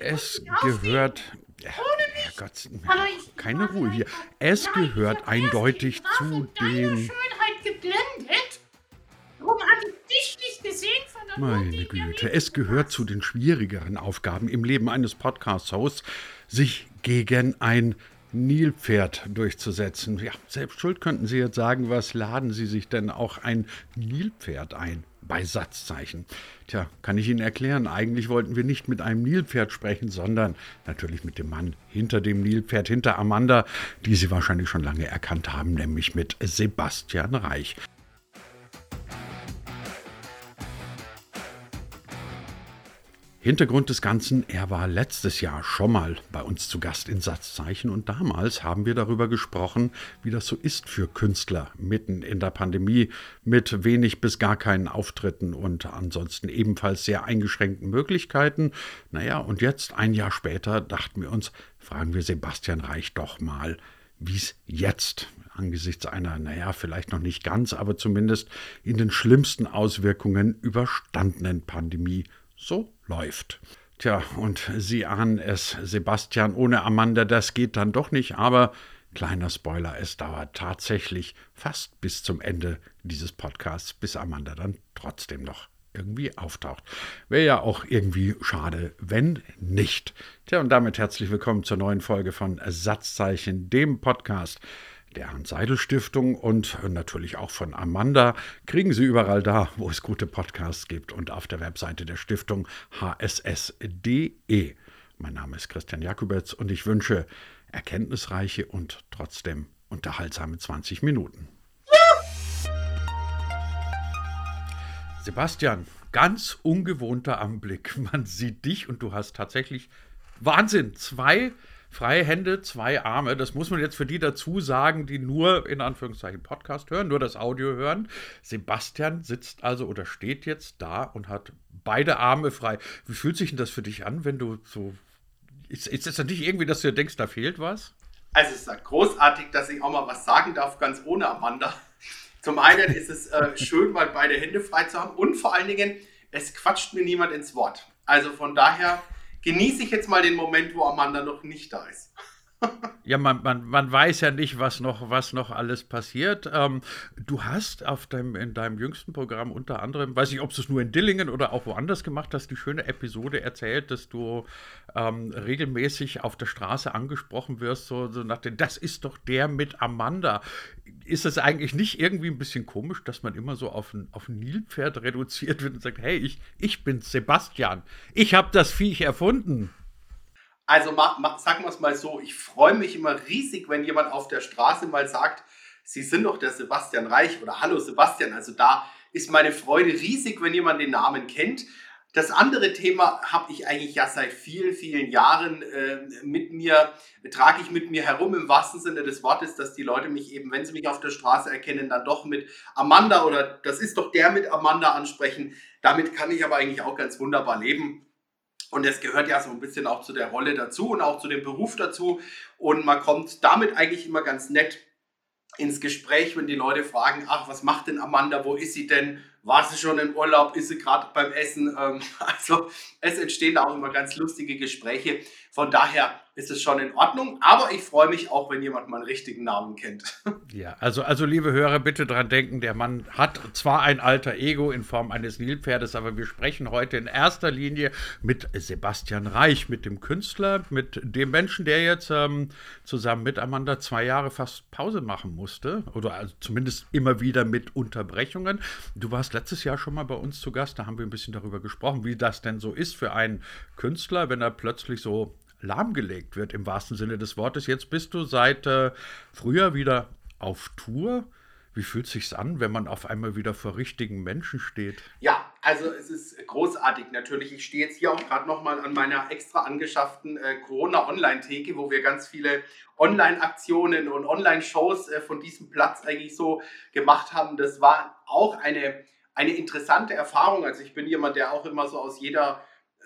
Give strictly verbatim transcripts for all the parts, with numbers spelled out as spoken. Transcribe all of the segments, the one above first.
Es gehört, ja, Herrgott, keine Ruhe hier. Es gehört eindeutig zu den... Schönheit geblendet? Warum hatte ich dich nicht gesehen von der Meine Güte, es gehört zu den schwierigeren Aufgaben im Leben eines Podcast-Hosts, sich gegen ein Nilpferd durchzusetzen. Ja, selbst schuld, könnten Sie jetzt sagen, was laden Sie sich denn auch ein Nilpferd ein? Bei Satzzeichen. Tja, kann ich Ihnen erklären, eigentlich wollten wir nicht mit einem Nilpferd sprechen, sondern natürlich mit dem Mann hinter dem Nilpferd, hinter Amanda, die Sie wahrscheinlich schon lange erkannt haben, nämlich mit Sebastian Reich. Hintergrund des Ganzen, er war letztes Jahr schon mal bei uns zu Gast in Satzzeichen und damals haben wir darüber gesprochen, wie das so ist für Künstler mitten in der Pandemie mit wenig bis gar keinen Auftritten und ansonsten ebenfalls sehr eingeschränkten Möglichkeiten. Naja, und jetzt, ein Jahr später, dachten wir uns, fragen wir Sebastian Reich doch mal, wie es jetzt angesichts einer, naja, vielleicht noch nicht ganz, aber zumindest in den schlimmsten Auswirkungen überstandenen Pandemie so läuft. Tja, und Sie ahnen es, Sebastian ohne Amanda, das geht dann doch nicht, aber kleiner Spoiler, es dauert tatsächlich fast bis zum Ende dieses Podcasts, bis Amanda dann trotzdem noch irgendwie auftaucht. Wäre ja auch irgendwie schade, wenn nicht. Tja, und damit herzlich willkommen zur neuen Folge von Satzzeichen, dem Podcast der Hans-Seidel-Stiftung und natürlich auch von Amanda. Kriegen Sie überall da, wo es gute Podcasts gibt und auf der Webseite der Stiftung h s s punkt d e. Mein Name ist Christian Jakubetz und ich wünsche erkenntnisreiche und trotzdem unterhaltsame zwanzig Minuten. Sebastian, ganz ungewohnter Anblick. Man sieht dich und du hast tatsächlich Wahnsinn, zwei freie Hände, zwei Arme. Das muss man jetzt für die dazu sagen, die nur in Anführungszeichen Podcast hören, nur das Audio hören. Sebastian sitzt also oder steht jetzt da und hat beide Arme frei. Wie fühlt sich denn das für dich an, wenn du so... Ist, ist es nicht irgendwie, dass du denkst, da fehlt was? Also es ist großartig, dass ich auch mal was sagen darf, ganz ohne Amanda. Zum einen ist es äh, schön, mal beide Hände frei zu haben und vor allen Dingen, es quatscht mir niemand ins Wort. Also von daher genieße ich jetzt mal den Moment, wo Amanda noch nicht da ist. Ja, man, man, man weiß ja nicht, was noch, was noch alles passiert. Ähm, du hast auf deinem, in deinem jüngsten Programm unter anderem, weiß nicht, ob du es nur in Dillingen oder auch woanders gemacht hast, die schöne Episode erzählt, dass du ähm, regelmäßig auf der Straße angesprochen wirst, so, so nach dem, das ist doch der mit Amanda. Ist es eigentlich nicht irgendwie ein bisschen komisch, dass man immer so auf ein, auf ein Nilpferd reduziert wird und sagt, hey, ich, ich bin Sebastian, ich habe das Viech erfunden? Also ma, ma, sagen wir es mal so, ich freue mich immer riesig, wenn jemand auf der Straße mal sagt, Sie sind doch der Sebastian Reich oder Hallo Sebastian. Also da ist meine Freude riesig, wenn jemand den Namen kennt. Das andere Thema habe ich eigentlich ja seit vielen, vielen Jahren äh, mit mir, trage ich mit mir herum im wahrsten Sinne des Wortes, dass die Leute mich eben, wenn sie mich auf der Straße erkennen, dann doch mit Amanda oder das ist doch der mit Amanda ansprechen. Damit kann ich aber eigentlich auch ganz wunderbar leben. Und das gehört ja so ein bisschen auch zu der Rolle dazu und auch zu dem Beruf dazu. Und man kommt damit eigentlich immer ganz nett ins Gespräch, wenn die Leute fragen, ach, was macht denn Amanda, wo ist sie denn? War sie schon im Urlaub? Ist sie gerade beim Essen? Also es entstehen auch immer ganz lustige Gespräche. Von daher ist es schon in Ordnung. Aber ich freue mich auch, wenn jemand meinen richtigen Namen kennt. Ja, also, also liebe Hörer, bitte dran denken, der Mann hat zwar ein alter Ego in Form eines Nilpferdes, aber wir sprechen heute in erster Linie mit Sebastian Reich, mit dem Künstler, mit dem Menschen, der jetzt ähm, zusammen mit Amanda zwei Jahre fast Pause machen musste. Oder also zumindest immer wieder mit Unterbrechungen. Du warst letztes Jahr schon mal bei uns zu Gast, da haben wir ein bisschen darüber gesprochen, wie das denn so ist für einen Künstler, wenn er plötzlich so lahmgelegt wird, im wahrsten Sinne des Wortes. Jetzt bist du seit äh, Frühjahr wieder auf Tour. Wie fühlt es sich an, wenn man auf einmal wieder vor richtigen Menschen steht? Ja, also es ist großartig natürlich. Ich stehe jetzt hier auch gerade nochmal an meiner extra angeschafften äh, Corona-Online-Theke, wo wir ganz viele Online-Aktionen und Online-Shows äh, von diesem Platz eigentlich so gemacht haben. Das war auch eine, eine interessante Erfahrung. Also ich bin jemand, der auch immer so aus jeder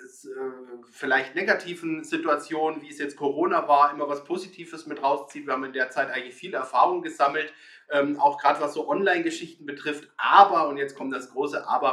vielleicht negativen Situation, wie es jetzt Corona war, immer was Positives mit rauszieht. Wir haben in der Zeit eigentlich viel Erfahrung gesammelt, ähm, auch gerade was so Online-Geschichten betrifft. Aber, und jetzt kommt das große Aber,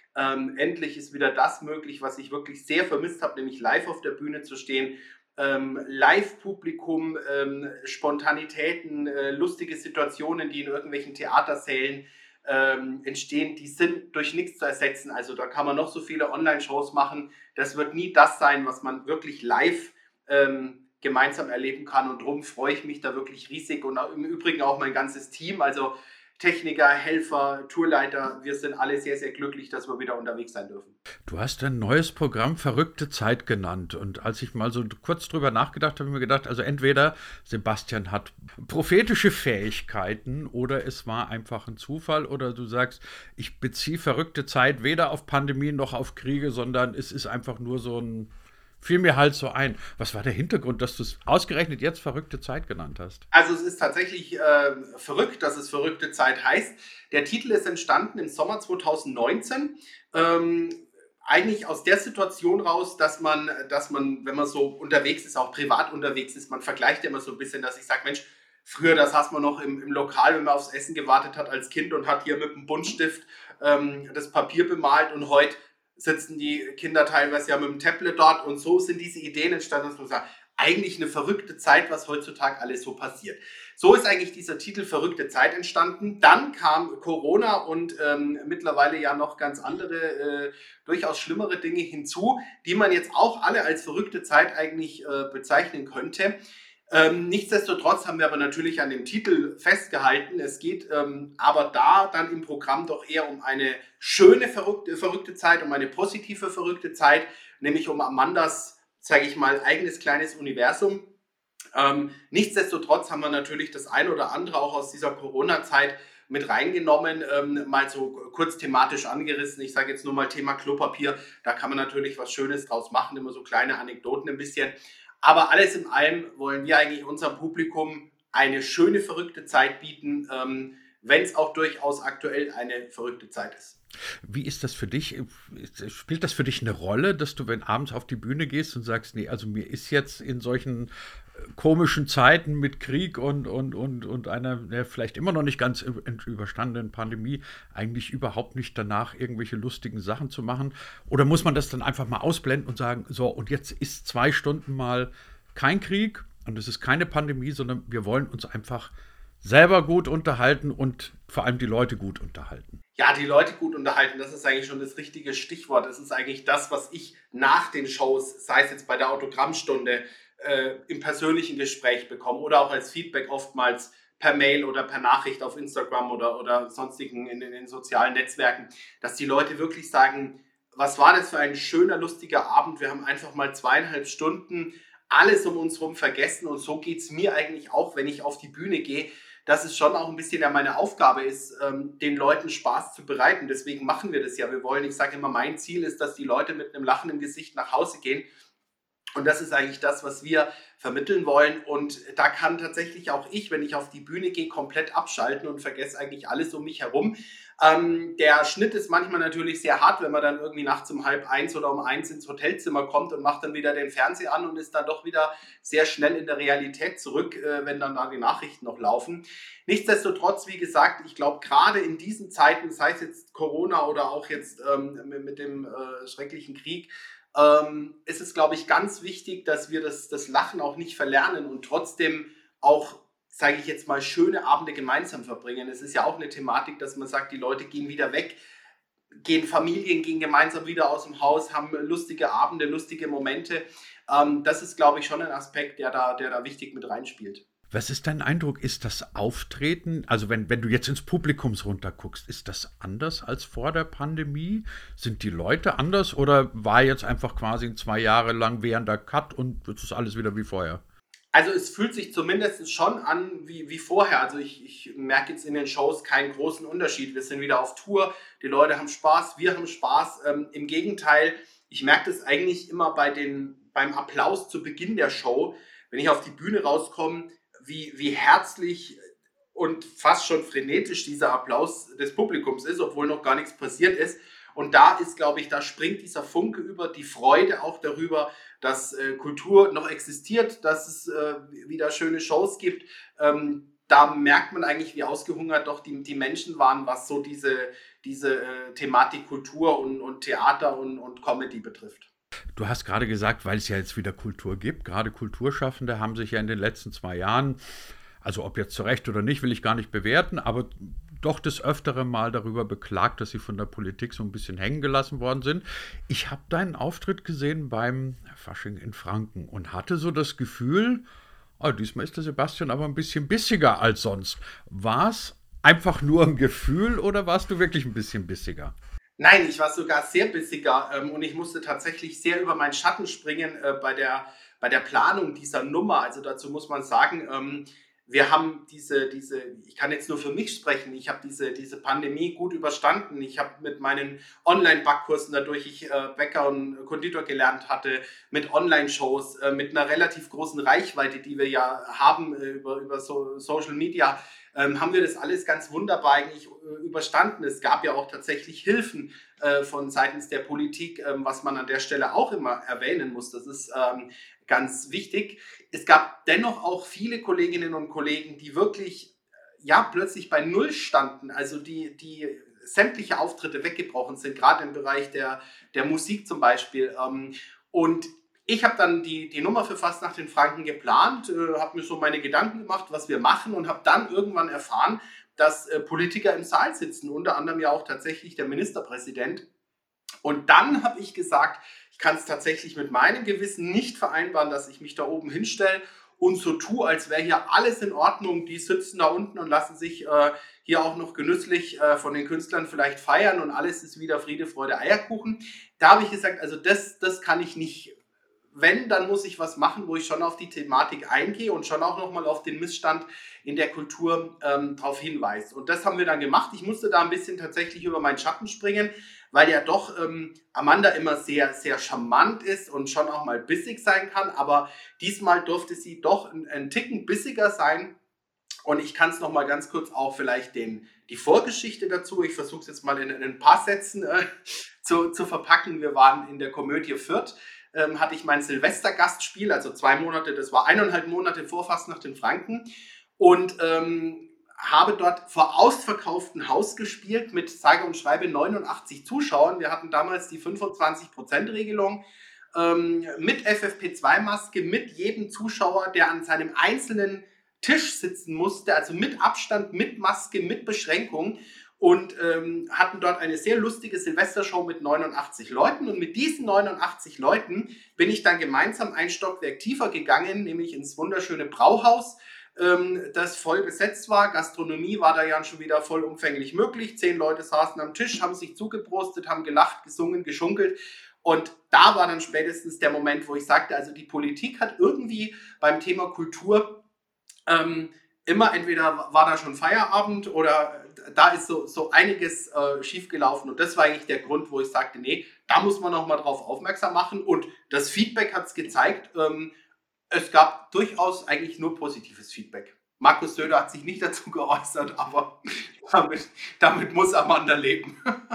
Ähm, endlich ist wieder das möglich, was ich wirklich sehr vermisst habe, nämlich live auf der Bühne zu stehen. Ähm, Live-Publikum, ähm, Spontanitäten, äh, lustige Situationen, die in irgendwelchen Theatersälen ähm, entstehen, die sind durch nichts zu ersetzen. Also da kann man noch so viele Online-Shows machen. Das wird nie das sein, was man wirklich live ähm, gemeinsam erleben kann. Und darum freue ich mich da wirklich riesig. Und im Übrigen auch mein ganzes Team, also Techniker, Helfer, Tourleiter, wir sind alle sehr, sehr glücklich, dass wir wieder unterwegs sein dürfen. Du hast ein neues Programm Verrückte Zeit genannt. Und als ich mal so kurz drüber nachgedacht habe, habe ich mir gedacht, also entweder Sebastian hat prophetische Fähigkeiten oder es war einfach ein Zufall, oder du sagst, ich beziehe Verrückte Zeit weder auf Pandemien noch auf Kriege, sondern es ist einfach nur so ein, fiel mir halt so ein. Was war der Hintergrund, dass du es ausgerechnet jetzt Verrückte Zeit genannt hast? Also es ist tatsächlich äh, verrückt, dass es Verrückte Zeit heißt. Der Titel ist entstanden im Sommer zwanzig neunzehn. Ähm, eigentlich aus der Situation raus, dass man, dass man, wenn man so unterwegs ist, auch privat unterwegs ist, man vergleicht immer so ein bisschen, dass ich sage, Mensch, früher, das saß man noch im, im Lokal, wenn man aufs Essen gewartet hat als Kind und hat hier mit einem Buntstift ähm, das Papier bemalt, und heute sitzen die Kinder teilweise ja mit dem Tablet dort, und so sind diese Ideen entstanden, dass man sagt, eigentlich eine verrückte Zeit, was heutzutage alles so passiert. So ist eigentlich dieser Titel Verrückte Zeit entstanden. Dann kam Corona und ähm, mittlerweile ja noch ganz andere, äh, durchaus schlimmere Dinge hinzu, die man jetzt auch alle als verrückte Zeit eigentlich äh, bezeichnen könnte. Ähm, nichtsdestotrotz haben wir aber natürlich an dem Titel festgehalten. Es geht ähm, aber da dann im Programm doch eher um eine schöne verrückte, verrückte Zeit, um eine positive verrückte Zeit, nämlich um Amandas, sage ich mal, eigenes kleines Universum. Ähm, nichtsdestotrotz haben wir natürlich das ein oder andere auch aus dieser Corona-Zeit mit reingenommen, ähm, mal so kurz thematisch angerissen. Ich sage jetzt nur mal Thema Klopapier, da kann man natürlich was Schönes draus machen, immer so kleine Anekdoten ein bisschen. Aber alles in allem wollen wir eigentlich unserem Publikum eine schöne, verrückte Zeit bieten, ähm, wenn es auch durchaus aktuell eine verrückte Zeit ist. Wie ist das für dich? Spielt das für dich eine Rolle, dass du, wenn abends auf die Bühne gehst und sagst, nee, also mir ist jetzt in solchen komischen Zeiten mit Krieg und, und, und, und einer ja, vielleicht immer noch nicht ganz überstandenen Pandemie eigentlich überhaupt nicht danach, irgendwelche lustigen Sachen zu machen? Oder muss man das dann einfach mal ausblenden und sagen, so, und jetzt ist zwei Stunden mal kein Krieg und es ist keine Pandemie, sondern wir wollen uns einfach selber gut unterhalten und vor allem die Leute gut unterhalten? Ja, die Leute gut unterhalten, das ist eigentlich schon das richtige Stichwort. Das ist eigentlich das, was ich nach den Shows, sei es jetzt bei der Autogrammstunde, äh, im persönlichen Gespräch bekomme oder auch als Feedback oftmals per Mail oder per Nachricht auf Instagram oder, oder sonstigen in, in den sozialen Netzwerken, dass die Leute wirklich sagen, was war das für ein schöner, lustiger Abend, wir haben einfach mal zweieinhalb Stunden alles um uns herum vergessen, und so geht es mir eigentlich auch, wenn ich auf die Bühne gehe, dass es schon auch ein bisschen ja meine Aufgabe ist, ähm, den Leuten Spaß zu bereiten. Deswegen machen wir das ja. Wir wollen, ich sage immer, mein Ziel ist, dass die Leute mit einem Lachen im Gesicht nach Hause gehen. Und das ist eigentlich das, was wir vermitteln wollen. Und da kann tatsächlich auch ich, wenn ich auf die Bühne gehe, komplett abschalten und vergesse eigentlich alles um mich herum. Ähm, der Schnitt ist manchmal natürlich sehr hart, wenn man dann irgendwie nachts um halb eins oder um eins ins Hotelzimmer kommt und macht dann wieder den Fernseher an und ist dann doch wieder sehr schnell in der Realität zurück, äh, wenn dann da die Nachrichten noch laufen. Nichtsdestotrotz, wie gesagt, ich glaube, gerade in diesen Zeiten, sei es jetzt Corona oder auch jetzt ähm, mit dem äh, schrecklichen Krieg, ähm, ist es, glaube ich, ganz wichtig, dass wir das, das Lachen auch nicht verlernen und trotzdem auch, sage ich jetzt mal, schöne Abende gemeinsam verbringen. Es ist ja auch eine Thematik, dass man sagt, die Leute gehen wieder weg, gehen Familien, gehen gemeinsam wieder aus dem Haus, haben lustige Abende, lustige Momente. Ähm, das ist, glaube ich, schon ein Aspekt, der da, der da wichtig mit reinspielt. Was ist dein Eindruck? Ist das Auftreten, also wenn, wenn du jetzt ins Publikums runterguckst, ist das anders als vor der Pandemie? Sind die Leute anders oder war jetzt einfach quasi zwei Jahre lang währender Cut und jetzt ist alles wieder wie vorher? Also es fühlt sich zumindest schon an wie, wie vorher. Also ich, ich merke jetzt in den Shows keinen großen Unterschied. Wir sind wieder auf Tour, die Leute haben Spaß, wir haben Spaß. Ähm, im Gegenteil, ich merke das eigentlich immer bei den, beim Applaus zu Beginn der Show, wenn ich auf die Bühne rauskomme, wie, wie herzlich und fast schon frenetisch dieser Applaus des Publikums ist, obwohl noch gar nichts passiert ist. Und da ist, glaube ich, da springt dieser Funke über, die Freude auch darüber, dass äh, Kultur noch existiert, dass es äh, wieder schöne Shows gibt. Ähm, da merkt man eigentlich, wie ausgehungert doch die, die Menschen waren, was so diese, diese äh, Thematik Kultur und, und Theater und, und Comedy betrifft. Du hast gerade gesagt, weil es ja jetzt wieder Kultur gibt, gerade Kulturschaffende haben sich ja in den letzten zwei Jahren, also ob jetzt zu Recht oder nicht, will ich gar nicht bewerten, aber doch des Öfteren mal darüber beklagt, dass sie von der Politik so ein bisschen hängen gelassen worden sind. Ich habe deinen Auftritt gesehen beim Fasching in Franken und hatte so das Gefühl, oh, diesmal ist der Sebastian aber ein bisschen bissiger als sonst. War es einfach nur ein Gefühl oder warst du wirklich ein bisschen bissiger? Nein, ich war sogar sehr bissiger ähm, und ich musste tatsächlich sehr über meinen Schatten springen äh, bei, der, bei der Planung dieser Nummer. Also dazu muss man sagen, ähm, wir haben diese, diese, ich kann jetzt nur für mich sprechen, ich habe diese, diese Pandemie gut überstanden. Ich habe mit meinen Online-Backkursen, dadurch ich äh, Bäcker und Konditor gelernt hatte, mit Online-Shows, äh, mit einer relativ großen Reichweite, die wir ja haben äh, über, über so Social Media, ähm, haben wir das alles ganz wunderbar eigentlich äh, überstanden. Es gab ja auch tatsächlich Hilfen äh, von seitens der Politik, äh, was man an der Stelle auch immer erwähnen muss. Das ist ähm, ganz wichtig. Es gab dennoch auch viele Kolleginnen und Kollegen, die wirklich ja plötzlich bei Null standen, also die, die sämtliche Auftritte weggebrochen sind, gerade im Bereich der, der Musik zum Beispiel. Und ich habe dann die, die Nummer für Fastnacht in Franken geplant, äh, habe mir so meine Gedanken gemacht, was wir machen und habe dann irgendwann erfahren, dass äh, Politiker im Saal sitzen, unter anderem ja auch tatsächlich der Ministerpräsident. Und dann habe ich gesagt, ich kann es tatsächlich mit meinem Gewissen nicht vereinbaren, dass ich mich da oben hinstelle und so tue, als wäre hier alles in Ordnung. Die sitzen da unten und lassen sich äh, hier auch noch genüsslich äh, von den Künstlern vielleicht feiern und alles ist wieder Friede, Freude, Eierkuchen. Da habe ich gesagt, also das, das kann ich nicht. Wenn, dann muss ich was machen, wo ich schon auf die Thematik eingehe und schon auch nochmal auf den Missstand in der Kultur ähm, darauf hinweise. Und das haben wir dann gemacht. Ich musste da ein bisschen tatsächlich über meinen Schatten springen, weil ja doch ähm, Amanda immer sehr, sehr charmant ist und schon auch mal bissig sein kann. Aber diesmal durfte sie doch ein, ein Ticken bissiger sein. Und ich kann es nochmal ganz kurz auch vielleicht den, die Vorgeschichte dazu, ich versuche es jetzt mal in, in ein paar Sätzen äh, zu, zu verpacken. Wir waren in der Komödie Fürth. Ähm, hatte ich mein Silvestergastspiel, also zwei Monate, das war eineinhalb Monate vor Fastnacht in Franken und ähm, habe dort vor ausverkauftem Haus gespielt mit sage und schreibe neunundachtzig Zuschauern. Wir hatten damals die fünfundzwanzig Prozent Regelung ähm, mit F F P zwei Maske, mit jedem Zuschauer, der an seinem einzelnen Tisch sitzen musste, also mit Abstand, mit Maske, mit Beschränkung. Und ähm, hatten dort eine sehr lustige Silvestershow mit neunundachtzig Leuten. Und mit diesen neunundachtzig Leuten bin ich dann gemeinsam ein Stockwerk tiefer gegangen, nämlich ins wunderschöne Brauhaus, ähm, das voll besetzt war. Gastronomie war da ja schon wieder vollumfänglich möglich. Zehn Leute saßen am Tisch, haben sich zugeprostet, haben gelacht, gesungen, geschunkelt. Und da war dann spätestens der Moment, wo ich sagte, also die Politik hat irgendwie beim Thema Kultur ähm, immer entweder war da schon Feierabend oder da ist so, so einiges äh, schiefgelaufen. Und das war eigentlich der Grund, wo ich sagte, nee, da muss man nochmal drauf aufmerksam machen. Und das Feedback hat es gezeigt, ähm, es gab durchaus eigentlich nur positives Feedback. Markus Söder hat sich nicht dazu geäußert, aber damit, damit muss Amanda leben.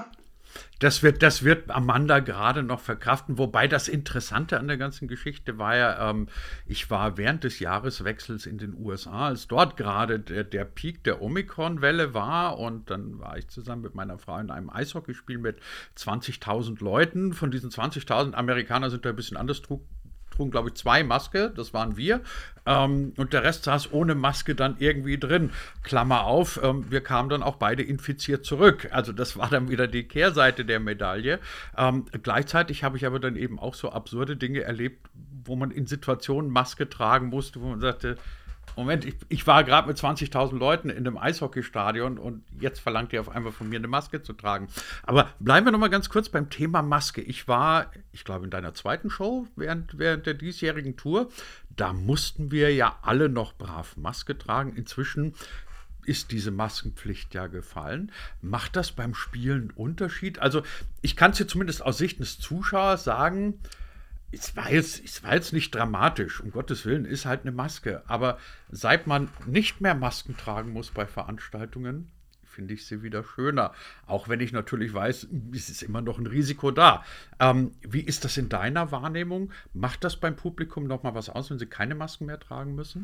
Das wird, das wird Amanda gerade noch verkraften, wobei das Interessante an der ganzen Geschichte war ja, ähm, ich war während des Jahreswechsels in den U S A, als dort gerade der, der Peak der Omikron-Welle war und dann war ich zusammen mit meiner Frau in einem Eishockeyspiel mit zwanzigtausend Leuten. Von diesen zwanzigtausend Amerikaner sind da ein bisschen anders, trug trugen, glaube ich, zwei Maske, das waren wir. Ähm, und der Rest saß ohne Maske dann irgendwie drin. Klammer auf, ähm, wir kamen dann auch beide infiziert zurück. Also das war dann wieder die Kehrseite der Medaille. Ähm, gleichzeitig habe ich aber dann eben auch so absurde Dinge erlebt, wo man in Situationen Maske tragen musste, wo man sagte, Moment, ich, ich war gerade mit zwanzigtausend Leuten in einem Eishockeystadion und jetzt verlangt ihr auf einmal von mir eine Maske zu tragen. Aber bleiben wir noch mal ganz kurz beim Thema Maske. Ich war, ich glaube, in deiner zweiten Show während, während der diesjährigen Tour, da mussten wir ja alle noch brav Maske tragen. Inzwischen ist diese Maskenpflicht ja gefallen. Macht das beim Spielen einen Unterschied? Also ich kann es dir zumindest aus Sicht des Zuschauers sagen, Es war, jetzt, es war jetzt nicht dramatisch, um Gottes Willen, ist halt eine Maske. Aber seit man nicht mehr Masken tragen muss bei Veranstaltungen, finde ich sie wieder schöner. Auch wenn ich natürlich weiß, es ist immer noch ein Risiko da. Ähm, wie ist das in deiner Wahrnehmung? Macht das beim Publikum nochmal was aus, wenn sie keine Masken mehr tragen müssen?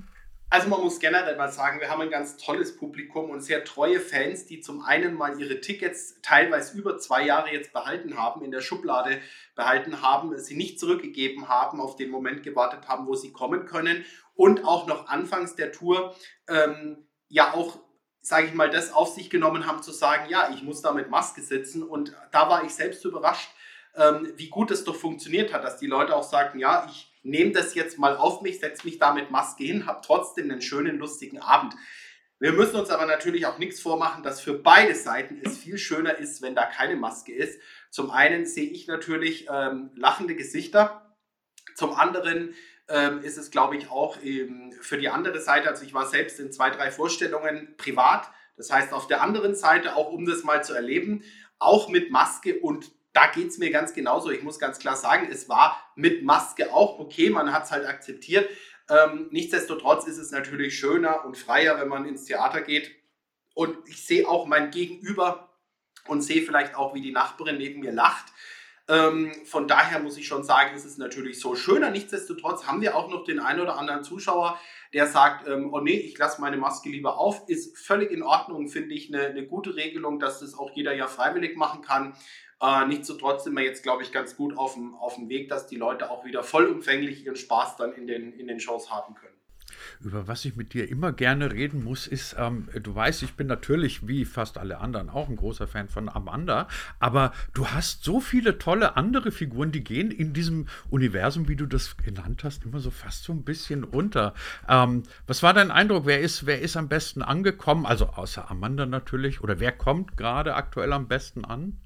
Also man muss generell mal sagen, wir haben ein ganz tolles Publikum und sehr treue Fans, die zum einen mal ihre Tickets teilweise über zwei Jahre jetzt behalten haben, in der Schublade behalten haben, sie nicht zurückgegeben haben, auf den Moment gewartet haben, wo sie kommen können und auch noch anfangs der Tour ähm, ja auch, sage ich mal, das auf sich genommen haben zu sagen, ja, ich muss da mit Maske sitzen und da war ich selbst überrascht, ähm, wie gut es doch funktioniert hat, dass die Leute auch sagten, ja, ich nehme das jetzt mal auf mich, setze mich da mit Maske hin, habe trotzdem einen schönen, lustigen Abend. Wir müssen uns aber natürlich auch nichts vormachen, dass für beide Seiten es viel schöner ist, wenn da keine Maske ist. Zum einen sehe ich natürlich ähm, lachende Gesichter, zum anderen ähm, ist es, glaube ich, auch ähm, für die andere Seite, also ich war selbst in zwei, drei Vorstellungen privat, das heißt auf der anderen Seite, auch um das mal zu erleben, auch mit Maske und da geht es mir ganz genauso. Ich muss ganz klar sagen, es war mit Maske auch okay, man hat es halt akzeptiert. Ähm, nichtsdestotrotz ist es natürlich schöner und freier, wenn man ins Theater geht. Und ich sehe auch mein Gegenüber und sehe vielleicht auch, wie die Nachbarin neben mir lacht. Ähm, von daher muss ich schon sagen, ist es natürlich so schöner. Nichtsdestotrotz haben wir auch noch den einen oder anderen Zuschauer, der sagt, ähm, oh nee, ich lasse meine Maske lieber auf. Ist völlig in Ordnung, finde ich, eine, eine gute Regelung, dass das auch jeder ja freiwillig machen kann. Äh, nichtsdestotrotz sind wir jetzt, glaube ich, ganz gut auf dem, auf dem Weg, dass die Leute auch wieder vollumfänglich ihren Spaß dann in den, in den Shows haben können. Über was ich mit dir immer gerne reden muss, ist, ähm, du weißt, ich bin natürlich wie fast alle anderen auch ein großer Fan von Amanda, aber du hast so viele tolle andere Figuren, die gehen in diesem Universum, wie du das genannt hast, immer so fast so ein bisschen unter. Ähm, was war dein Eindruck? Wer ist, wer ist am besten angekommen? Also außer Amanda natürlich. Oder wer kommt gerade aktuell am besten an?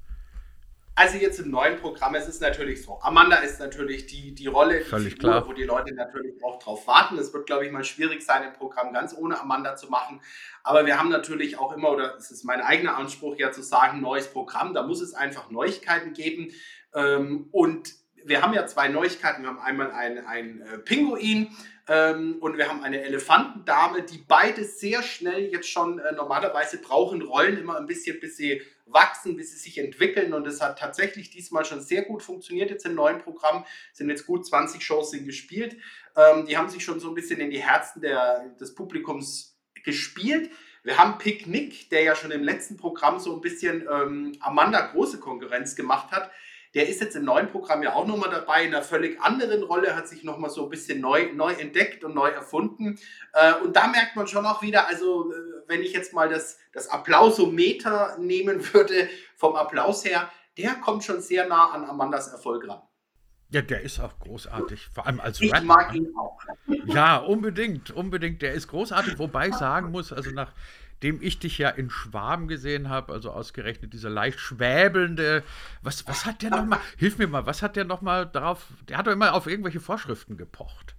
Also jetzt im neuen Programm, es ist natürlich so, Amanda ist natürlich die, die Rolle, die Völlig Figur, klar. wo die Leute natürlich auch drauf warten. Es wird, glaube ich, mal schwierig sein, ein Programm ganz ohne Amanda zu machen. Aber wir haben natürlich auch immer, oder es ist mein eigener Anspruch ja zu sagen, neues Programm, da muss es einfach Neuigkeiten geben. Ähm, und wir haben ja zwei Neuigkeiten. Wir haben einmal einen, einen äh, Pinguin ähm, und wir haben eine Elefantendame, die beide sehr schnell jetzt schon, äh, normalerweise brauchen Rollen immer ein bisschen, bis sie wachsen, bis sie sich entwickeln und es hat tatsächlich diesmal schon sehr gut funktioniert jetzt im neuen Programm, es sind jetzt gut zwanzig Shows sind gespielt, ähm, die haben sich schon so ein bisschen in die Herzen der, des Publikums gespielt. Wir haben Picknick, der ja schon im letzten Programm so ein bisschen ähm, Amanda große Konkurrenz gemacht hat. Der ist jetzt im neuen Programm ja auch nochmal dabei, in einer völlig anderen Rolle, hat sich nochmal so ein bisschen neu, neu entdeckt und neu erfunden. Äh, und da merkt man schon auch wieder, also äh, wenn ich jetzt mal das, das Applausometer nehmen würde, vom Applaus her, der kommt schon sehr nah an Amandas Erfolg ran. Ja, der ist auch großartig, vor allem als Ich Rapper. mag ihn auch. Ja, unbedingt, unbedingt. Der ist großartig, wobei ich sagen muss, also nachdem ich dich ja in Schwaben gesehen habe, also ausgerechnet dieser leicht schwäbelnde, was, was hat der nochmal, hilf mir mal, was hat der nochmal darauf, der hat doch immer auf irgendwelche Vorschriften gepocht.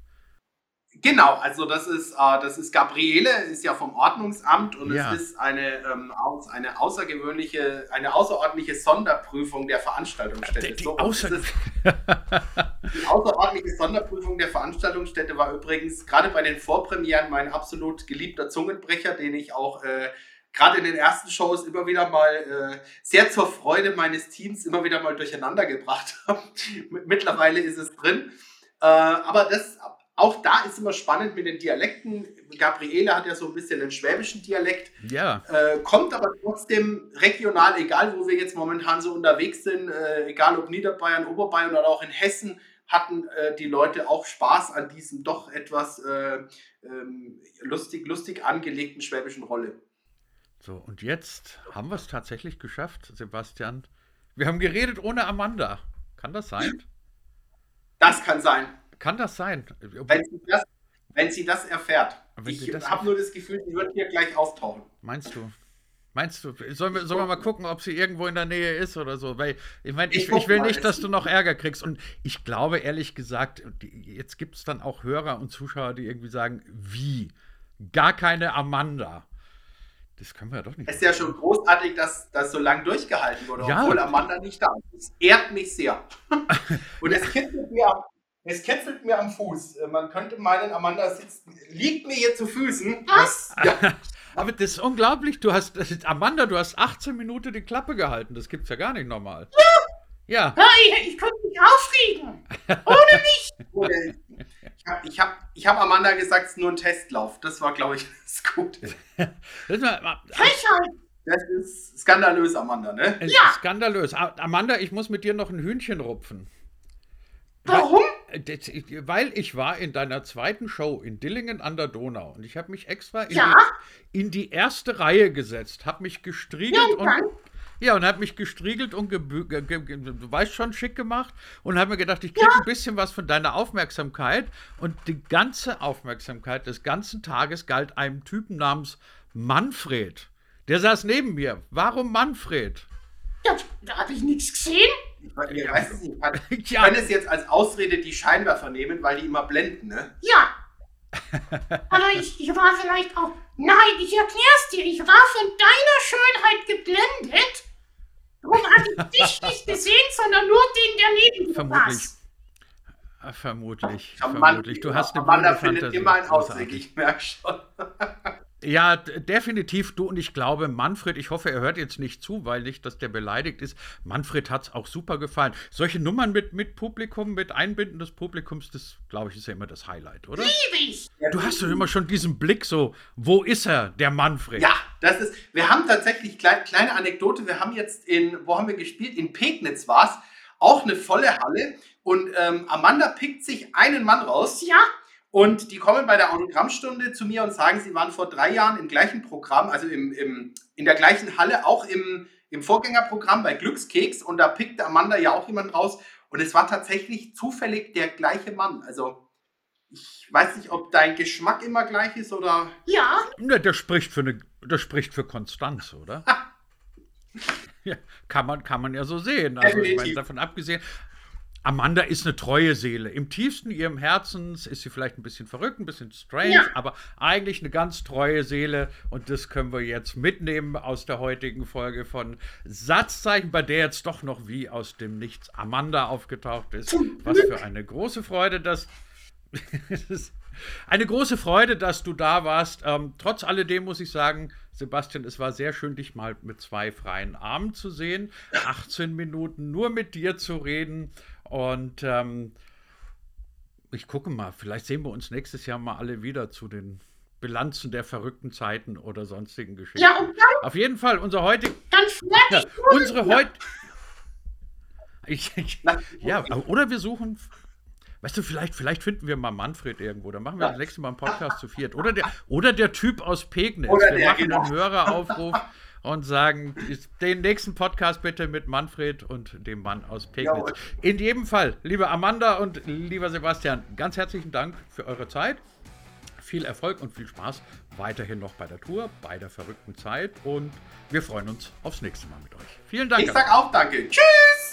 Genau, also das ist, äh, das ist Gabriele, ist ja vom Ordnungsamt und Ja. es ist eine, ähm, aus, eine außergewöhnliche, eine außerordentliche Sonderprüfung der Veranstaltungsstätte. Die, die So außer ist es. Die außerordentliche Sonderprüfung der Veranstaltungsstätte war übrigens gerade bei den Vorpremieren mein absolut geliebter Zungenbrecher, den ich auch äh, gerade in den ersten Shows immer wieder mal äh, sehr zur Freude meines Teams immer wieder mal durcheinander gebracht habe. Mittlerweile ist es drin. Äh, aber das, auch da ist immer spannend mit den Dialekten. Gabriele hat ja so ein bisschen den schwäbischen Dialekt. Ja. Äh, kommt aber trotzdem regional, egal wo wir jetzt momentan so unterwegs sind, äh, egal ob Niederbayern, Oberbayern oder auch in Hessen, hatten äh, die Leute auch Spaß an diesem doch etwas äh, ähm, lustig, lustig angelegten schwäbischen Rolle. So, und jetzt haben wir es tatsächlich geschafft, Sebastian. Wir haben geredet ohne Amanda. Kann das sein? Das kann sein. Kann das sein? Wenn sie das, wenn sie das erfährt. Wenn ich sie das habe nur das Gefühl, sie wird hier gleich auftauchen. Meinst du? Meinst du? Sollen wir, sollen wir mal gucken, ob sie irgendwo in der Nähe ist oder so? Weil, ich meine, ich, Ich guck ich will mal, nicht, es- dass du noch Ärger kriegst. Und ich glaube, ehrlich gesagt, die, jetzt gibt es dann auch Hörer und Zuschauer, die irgendwie sagen, wie? Gar keine Amanda. Das können wir ja doch nicht. Es ist ja schon großartig, dass das so lange durchgehalten wurde, Ja. obwohl Amanda nicht da ist. Es ehrt mich sehr. Und es kitzelt mir, am- es kitzelt mir am Fuß. Äh, Man könnte meinen, Amanda sitzt, liegt mir hier zu Füßen. Was? Ja. Aber das ist unglaublich. Du hast, das ist, Amanda, du hast achtzehn Minuten die Klappe gehalten. Das gibt's ja gar nicht normal. Ja. Ja, ich, ich könnte mich aufregen. Ohne mich. Oder- Ich habe ich hab Amanda gesagt, es ist nur ein Testlauf. Das war, glaube ich, das Gute. Frechheit! Das ist skandalös, Amanda, ne? Ja. Skandalös. Amanda, ich muss mit dir noch ein Hühnchen rupfen. Warum? Weil, weil ich war in deiner zweiten Show in Dillingen an der Donau und ich habe mich extra in, Ja. die, in die erste Reihe gesetzt, habe mich gestriegelt Ja, und dann? und ja und habe mich gestriegelt und gebü- ge, ge, ge, du weißt schon, schick gemacht und habe mir gedacht, ich kriege Ja. ein bisschen was von deiner Aufmerksamkeit und die ganze Aufmerksamkeit des ganzen Tages galt einem Typen namens Manfred. Der saß neben mir. Warum Manfred? Ja, da habe ich nichts gesehen. Ich we- ich weiß es nicht. Ich kann, ich Ja. kann es jetzt als Ausrede die Scheinwerfer nehmen, weil die immer blenden, ne? Ja. Aber ich, ich war vielleicht auch... Nein, ich erklär's dir. Ich war von deiner Schönheit geblendet. Darum habe ich dich nicht gesehen, sondern nur den, der neben dir Vermutlich. saß. Ah, Vermutlich, Amanda, vermutlich. Du hast eine Amanda blöde findet Fantasie. immer einen Großartig. Ausweg, ich merke schon. Ja, d- definitiv du und ich glaube, Manfred, ich hoffe, er hört jetzt nicht zu, weil nicht, dass der beleidigt ist. Manfred hat es auch super gefallen. Solche Nummern mit, mit Publikum, mit Einbinden des Publikums, das, glaube ich, ist ja immer das Highlight, oder? Lieb ich. Du hast doch immer schon diesen Blick so, wo ist er, der Manfred? Ja, das ist, wir haben tatsächlich, klein, kleine Anekdote, wir haben jetzt in, wo haben wir gespielt? In Pegnitz war es, auch eine volle Halle und ähm, Amanda pickt sich einen Mann raus Ja, und die kommen bei der Autogrammstunde zu mir und sagen, sie waren vor drei Jahren im gleichen Programm, also im, im, in der gleichen Halle, auch im, im Vorgängerprogramm bei Glückskeks und da pickte Amanda ja auch jemanden raus und es war tatsächlich zufällig der gleiche Mann, also ich weiß nicht, ob dein Geschmack immer gleich ist oder... ja. Ne, der spricht für eine, der spricht für Konstanz, oder? Ja, kann man, kann man ja so sehen. Also, ich meine, Definitiv. davon abgesehen, Amanda ist eine treue Seele. Im tiefsten ihrem Herzens ist sie vielleicht ein bisschen verrückt, ein bisschen strange, Ja. aber eigentlich eine ganz treue Seele. Und das können wir jetzt mitnehmen aus der heutigen Folge von Satzzeichen, bei der jetzt doch noch wie aus dem Nichts Amanda aufgetaucht ist. Was für eine große Freude, dass. Es ist eine große Freude, dass du da warst. Ähm, trotz alledem muss ich sagen, Sebastian, es war sehr schön, dich mal mit zwei freien Armen zu sehen. achtzehn Minuten nur mit dir zu reden. Und ähm, ich gucke mal, vielleicht sehen wir uns nächstes Jahr mal alle wieder zu den Bilanzen der verrückten Zeiten oder sonstigen Geschichten. Ja, und dann, Auf jeden Fall, unser heutig, dann flirt ja, ich nur unsere mit dir. heute. Ich, ich, ja, oder wir suchen. Weißt du, vielleicht, vielleicht finden wir mal Manfred irgendwo. Dann machen wir Ja. das nächste Mal einen Podcast zu viert. Oder der, oder der Typ aus Pegnitz. Oder wir der, machen genau. einen Höreraufruf und sagen, den nächsten Podcast bitte mit Manfred und dem Mann aus Pegnitz. Jawohl. In jedem Fall, liebe Amanda und lieber Sebastian, ganz herzlichen Dank für eure Zeit. Viel Erfolg und viel Spaß weiterhin noch bei der Tour, bei der verrückten Zeit. Und wir freuen uns aufs nächste Mal mit euch. Vielen Dank. Ich sag auch danke. Tschüss!